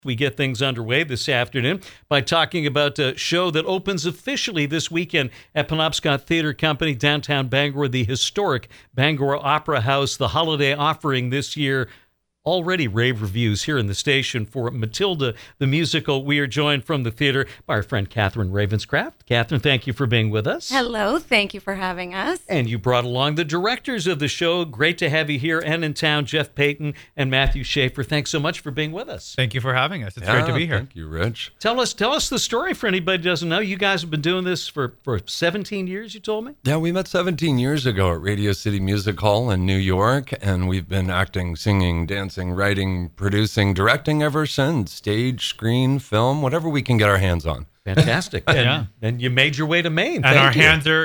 We get things underway this afternoon by talking about a show that opens officially this weekend at Penobscot Theatre Company, downtown Bangor, the historic Bangor Opera House. The holiday offering this year, already rave reviews here in the station for Matilda, the musical. We are joined from the theater by our friend Catherine Ravenscraft. Catherine, thank you for being with us. Hello, thank you for having us. And you brought along the directors of the show. Great to have you here and in town, Jeff Payton and Matthew Schaefer. Thanks so much for being with us. Thank you for having us. It's great to be here. Thank you, Rich. Tell us the story for anybody who doesn't know. You guys have been doing this for 17 years, you told me? Yeah, we met 17 years ago at Radio City Music Hall in New York, and we've been acting, singing, dancing, writing, producing, directing ever since. Stage, screen, film, whatever we can get our hands on. Fantastic. And you made your way to Maine. And our hands are,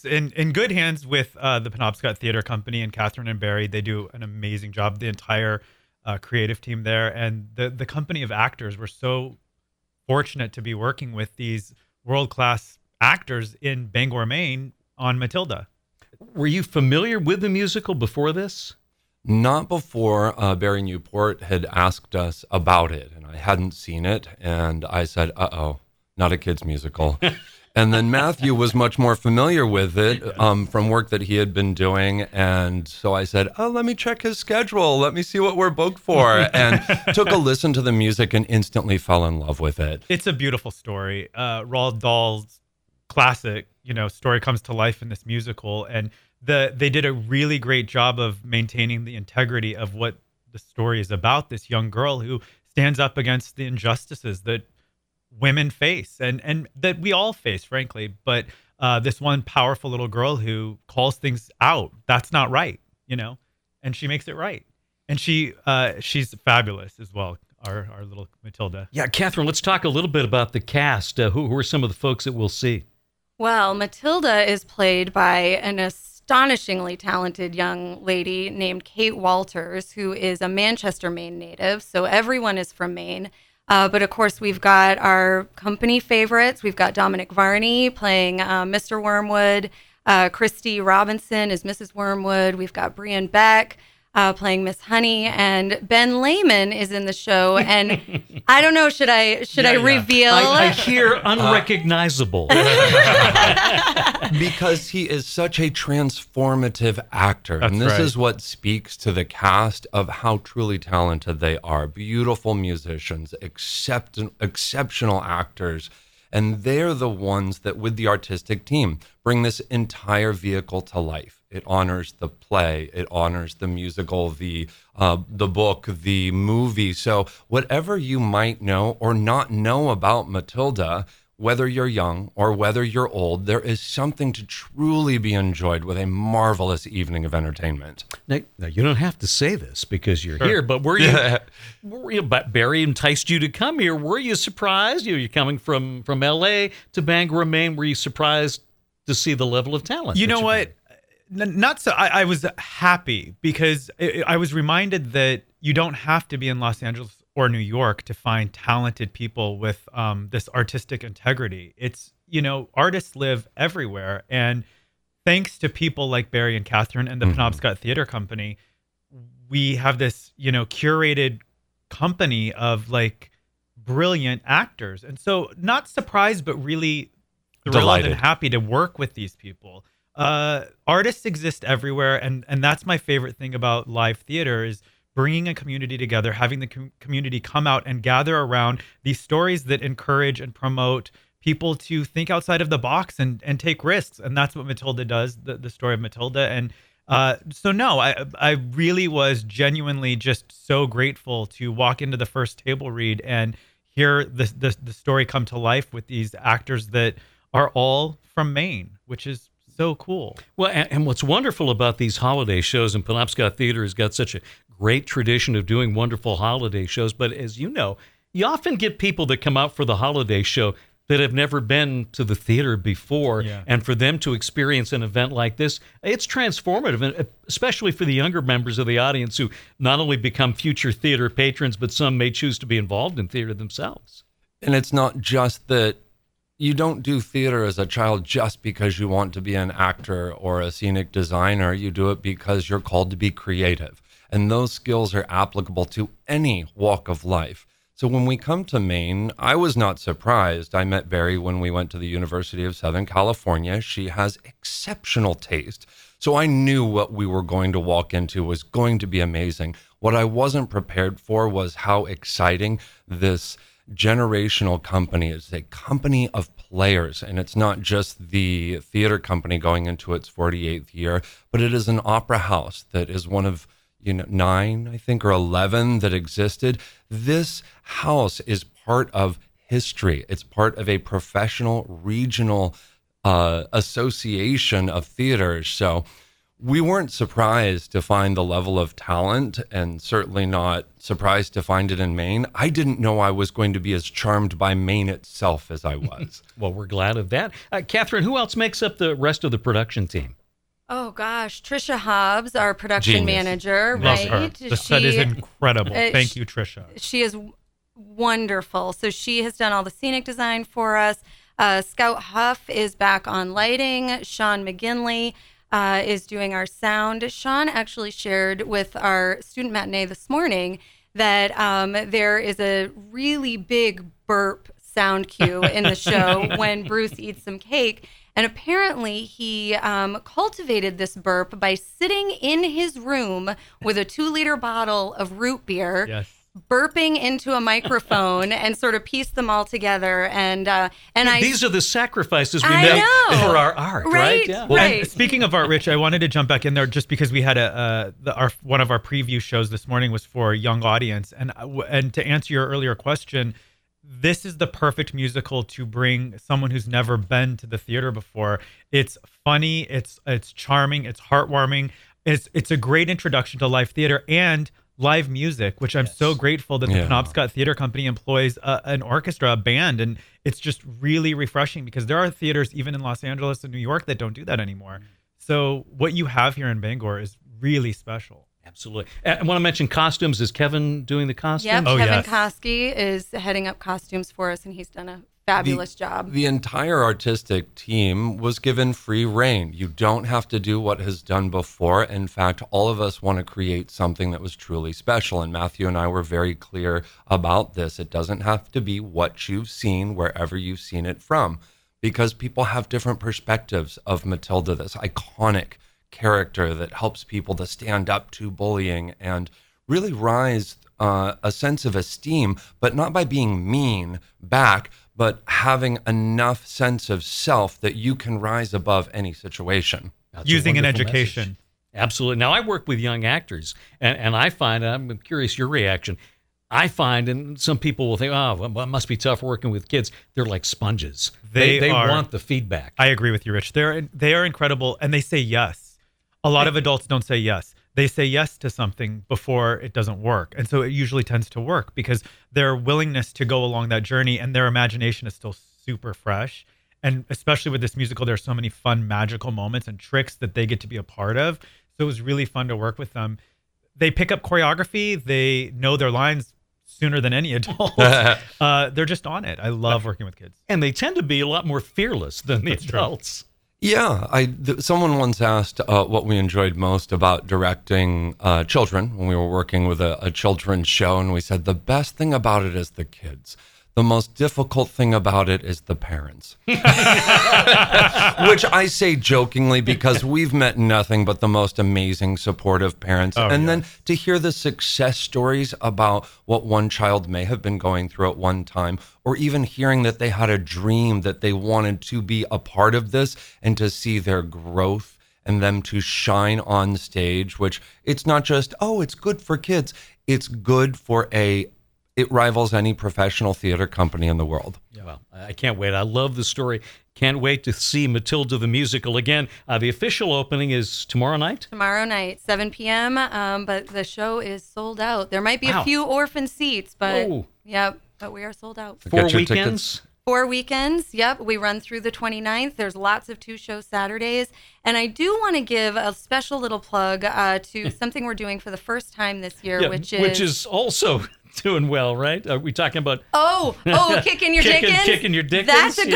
in good hands with the Penobscot Theatre Company and Catherine and Barry. They do an amazing job, the entire creative team there. And the company of actors, we're so fortunate to be working with these world-class actors in Bangor, Maine on Matilda. Were you familiar with the musical before this? Not before. Barry Newport had asked us about it, and I hadn't seen it, and I said, not a kid's musical. And then Matthew was much more familiar with it from work that he had been doing, and so I said, let me check his schedule, let me see what we're booked for, and took a listen to the music and instantly fell in love with it. It's a beautiful story. Roald Dahl's classic, story comes to life in this musical, and they did a really great job of maintaining the integrity of what the story is about. This young girl who stands up against the injustices that women face and that we all face, frankly. But this one powerful little girl who calls things out. That's not right, and she makes it right. And she's fabulous as well, our little Matilda. Yeah, Catherine, let's talk a little bit about the cast. Who are some of the folks that we'll see? Well, Matilda is played by an astonishingly talented young lady named Kate Walters, who is a Manchester, Maine native. So everyone is from Maine. But of course, we've got our company favorites. We've got Dominic Varney playing Mr. Wormwood. Christy Robinson is Mrs. Wormwood. We've got Brian Beck playing Miss Honey, and Ben Lehman is in the show. And I don't know, should I reveal? I hear unrecognizable. Because he is such a transformative actor. That's and this right. is what speaks to the cast of how truly talented they are. Beautiful musicians, exceptional actors. And they're the ones that, with the artistic team, bring this entire vehicle to life. It honors the play, it honors the musical, the book, the movie. So whatever you might know or not know about Matilda, whether you're young or whether you're old, there is something to truly be enjoyed with a marvelous evening of entertainment. Now you don't have to say this because you're here, but but Barry enticed you to come here. Were you surprised? You're coming from L.A. to Bangor, Maine. Were you surprised to see the level of talent? You know what? Not so. I was happy because I was reminded that you don't have to be in Los Angeles or New York to find talented people with this artistic integrity. It's, artists live everywhere. And thanks to people like Barry and Catherine and the Penobscot Theatre Company, we have this, curated company of brilliant actors. And so not surprised, but really thrilled Delighted. and happy to work with these people. Artists exist everywhere. And that's my favorite thing about live theater is bringing a community together, having the community come out and gather around these stories that encourage and promote people to think outside of the box and take risks. And that's what Matilda does, the story of Matilda. And I really was genuinely just so grateful to walk into the first table read and hear the story come to life with these actors that are all from Maine, which is so cool. Well, and what's wonderful about these holiday shows, and Penobscot Theater has got such a great tradition of doing wonderful holiday shows, but as you know, you often get people that come out for the holiday show that have never been to the theater before, and for them to experience an event like this, it's transformative, and especially for the younger members of the audience who not only become future theater patrons, but some may choose to be involved in theater themselves. And it's not just that you don't do theater as a child just because you want to be an actor or a scenic designer. You do it because you're called to be creative. And those skills are applicable to any walk of life. So when we come to Maine, I was not surprised. I met Barry when we went to the University of Southern California. She has exceptional taste. So I knew what we were going to walk into was going to be amazing. What I wasn't prepared for was how exciting this generational company is. A company of players, and it's not just the theater company going into its 48th year, but it is an opera house that is one of 9, I think, or 11 that existed. This house is part of history. It's part of a professional regional association of theaters. So we weren't surprised to find the level of talent, and certainly not surprised to find it in Maine. I didn't know I was going to be as charmed by Maine itself as I was. Well, we're glad of that. Catherine, who else makes up the rest of the production team? Oh gosh, Trisha Hobbs, our production Genius. manager, Love right? her. The set is incredible. Thank you, Trisha. She is wonderful. So she has done all the scenic design for us. Scout Huff is back on lighting. Sean McGinley is doing our sound. Sean actually shared with our student matinee this morning that there is a really big burp sound cue in the show when Bruce eats some cake. And apparently he cultivated this burp by sitting in his room with a 2-liter bottle of root beer, Yes. burping into a microphone and sort of pieced them all together. And These are the sacrifices we I make know. for our art, right? Right, Yeah. right. And speaking of art, Rich, I wanted to jump back in there just because we had one of our preview shows this morning was for a young audience, and to answer your earlier question, this is the perfect musical to bring someone who's never been to the theater before. It's funny, it's charming, it's heartwarming. It's a great introduction to live theater and live music, which I'm so grateful that the Penobscot Theater Company employs an orchestra, a band, and it's just really refreshing because there are theaters even in Los Angeles and New York that don't do that anymore. So what you have here in Bangor is really special. Absolutely. I want to mention costumes. Is Kevin doing the costumes? Yep, Oh, Kevin yes. Koski is heading up costumes for us, and he's done a fabulous job. The entire artistic team was given free reign. You don't have to do what has done before. In fact, all of us want to create something that was truly special. And Matthew and I were very clear about this. It doesn't have to be what you've seen wherever you've seen it from, because people have different perspectives of Matilda, this iconic character that helps people to stand up to bullying and really rise a sense of esteem, but not by being mean back, but having enough sense of self that you can rise above any situation. That's a Using an wonderful education. message. Absolutely. Now, I work with young actors, and I find, I'm curious your reaction, I find, and some people will think, oh, well, it must be tough working with kids. They're like sponges. They are. want the feedback. I agree with you, Rich. They are incredible, and they say yes. A lot of adults don't say yes. They say yes to something before it doesn't work. And so it usually tends to work because their willingness to go along that journey and their imagination is still super fresh. And especially with this musical, there's so many fun, magical moments and tricks that they get to be a part of. So it was really fun to work with them. They pick up choreography. They know their lines sooner than any adult. They're just on it. I love working with kids. And they tend to be a lot more fearless than the adults. Yeah, someone once asked what we enjoyed most about directing children when we were working with a children's show, and we said the best thing about it is the kids. The most difficult thing about it is the parents. Which I say jokingly because we've met nothing but the most amazing, supportive parents. Then to hear the success stories about what one child may have been going through at one time, or even hearing that they had a dream that they wanted to be a part of this and to see their growth and them to shine on stage, which it's not just, oh, it's good for kids. It's good for it rivals any professional theater company in the world. Yeah. Well, I can't wait. I love the story. Can't wait to see Matilda the musical again. The official opening is tomorrow night? Tomorrow night, 7 p.m., but the show is sold out. There might be Wow. a few orphan seats, but Whoa. but we are sold out. 4 Get your weekends? tickets. 4 weekends. Yep. We run through the 29th. There's lots of 2-show Saturdays. And I do want to give a special little plug to something we're doing for the first time this year, Yeah, which is also Doing well, right? Are we talking about Kicking Your Dickens? Kicking Your Dickens? That's a good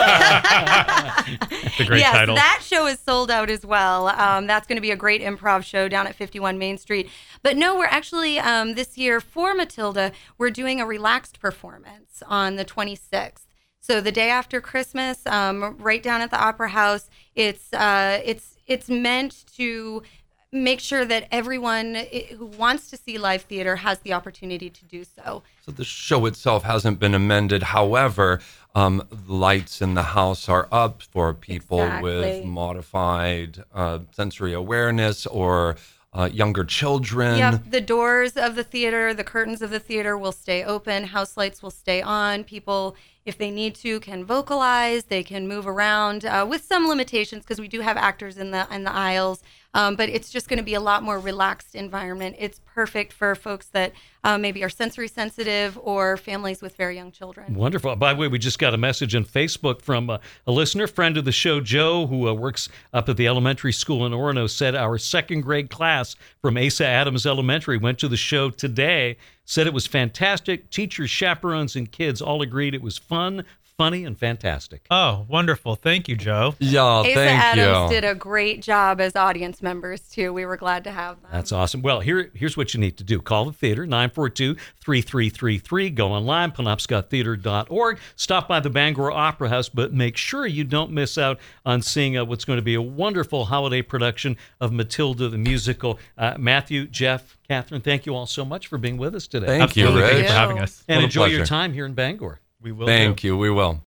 It's a great title. That show is sold out as well. That's going to be a great improv show down at 51 Main Street. But no, we're actually, this year for Matilda, we're doing a relaxed performance on the 26th. So the day after Christmas, right down at the Opera House, it's meant to make sure that everyone who wants to see live theater has the opportunity to do so. So the show itself hasn't been amended. However, lights in the house are up for people with modified sensory awareness or younger children. Yep, the doors of the theater, the curtains of the theater will stay open. House lights will stay on. People, if they need to, can vocalize. They can move around with some limitations because we do have actors in the aisles. But it's just going to be a lot more relaxed environment. It's perfect for folks that maybe are sensory sensitive or families with very young children. Wonderful. By the way, we just got a message on Facebook from a listener, friend of the show, Joe, who works up at the elementary school in Orono, said our second grade class from Asa Adams Elementary went to the show today, said it was fantastic. Teachers, chaperones, and kids all agreed it was fun, funny, and fantastic. Oh, wonderful. Thank you, Joe. Yeah, Asa thank Adams you. did a great job as audience members, too. We were glad to have them. That's awesome. Well, here's what you need to do. Call the theater, 942-3333. Go online, penobscottheater.org. Stop by the Bangor Opera House, but make sure you don't miss out on seeing what's going to be a wonderful holiday production of Matilda the Musical. Matthew, Jeff, Catherine, thank you all so much for being with us today. Thank you, Absolutely. Rich. Thank you for having us. And What a enjoy your pleasure. time here in Bangor. We will. Thank you. We will.